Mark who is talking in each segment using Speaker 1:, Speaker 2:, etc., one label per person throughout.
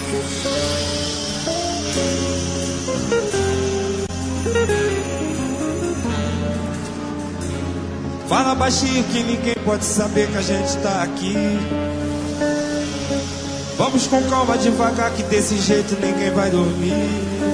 Speaker 1: Fala baixinho que ninguém pode saber que a gente tá aqui. Vamos com calma, devagar, que desse jeito ninguém vai dormir.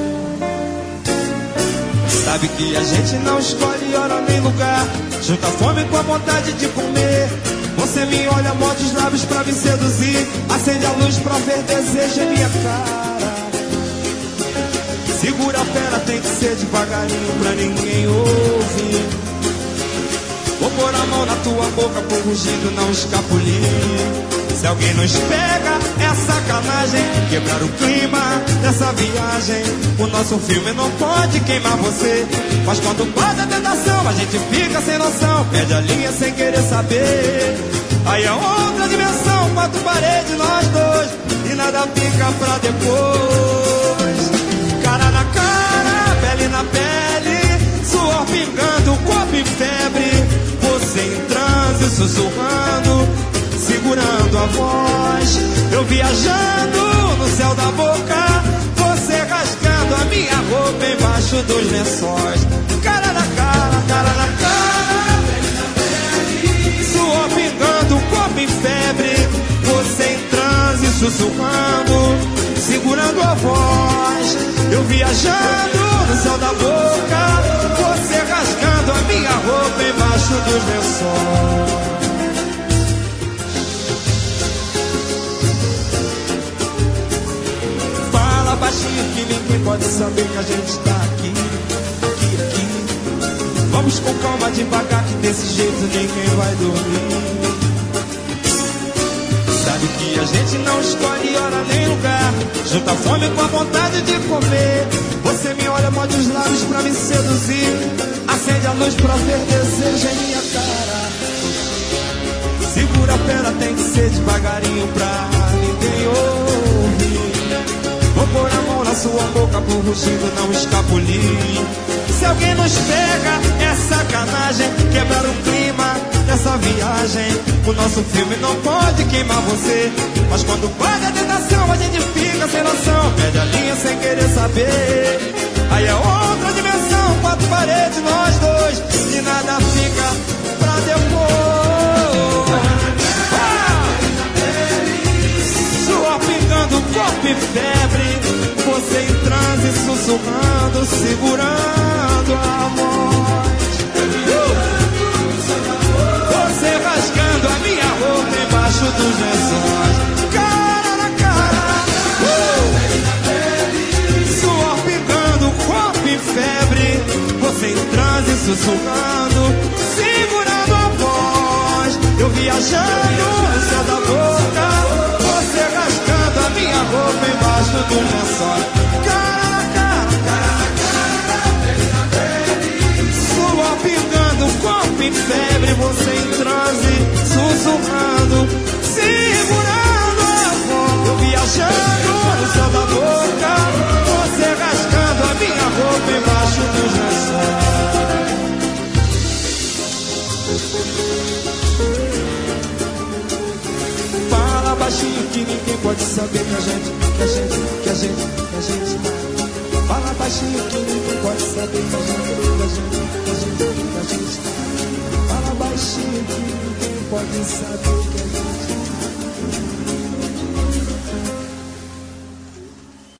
Speaker 1: Sabe que a gente não escolhe hora nem lugar, junta a fome com a vontade de comer. Você me olha, morde os lábios pra me seduzir, acende a luz pra ver desejo em minha cara. Segura a fera, tem que ser devagarinho pra ninguém ouvir. Vou pôr a mão na tua boca por rugido não escapulir. Se alguém nos pega, é sacanagem, quebrar o clima dessa viagem. O nosso filme não pode queimar você, mas quando bate a tentação, a gente fica sem noção, perde a linha sem querer saber. Aí é outra dimensão, quatro paredes, nós dois, e nada fica pra depois. Cara na cara, pele na pele, suor pingando, corpo em febre. Você em transe, sussurrando, segurando a voz. Eu viajando no céu da boca, você rasgando a minha roupa embaixo dos lençóis. Cara na cara, cara na cara, suor pingando, corpo em febre. Você em transe, sussurrando, segurando a voz. Eu viajando no céu da boca, você rasgando a minha roupa embaixo dos lençóis. Fala baixinho que ninguém pode saber que a gente tá aqui, aqui, aqui. Vamos com calma, devagar, que desse jeito ninguém vai dormir. Sabe que a gente não escolhe hora nem lugar, junta a fome com a vontade de comer. Você me olha, morde os lábios pra me seduzir, acende a luz pra ver desejo em minha cara. Segura a pera, tem que ser devagarinho pra ninguém ouvir. Vou pôr a mão na sua boca por rugido não escapulir. Se alguém nos pega, é sacanagem, quebrar o clima dessa viagem. O nosso filme não pode queimar você, mas quando bate a tentação, a gente fica sem noção, perde a linha sem querer saber. Aí é outra dimensão, quatro paredes, nós dois, e nada fica pra depois. Suor pingando, corpo em febre. Você em transe, sussurrando, segurando a voz. Você rasgando a minha roupa embaixo dos lençóis. Cara na cara, suor pingando, corpo em febre. Você em transe, sussurrando, segurando a voz. Eu viajando no céu da boca, você rasgando a minha roupa embaixo dos lençóis. Cara na cara, cara na cara, suor pingando, corpo em febre. Você em transe, sussurrando, segurando a voz. Eu viajando no céu da boca, você rasgando a minha roupa embaixo dos lençóis. Fala baixinho que ninguém pode saber que a gente tá. Fala baixinho que ninguém pode saber que a gente tá. Fala baixinho que ninguém pode saber que a gente tá.